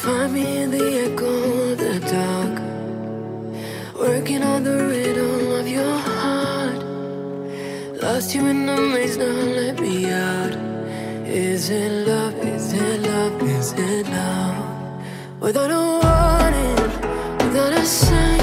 Find me in the echo of the dark, working on the rhythm of your heart. Lost you in the maze, now let me out. Is it love, is it love, is it love? Without a warning, without a sign,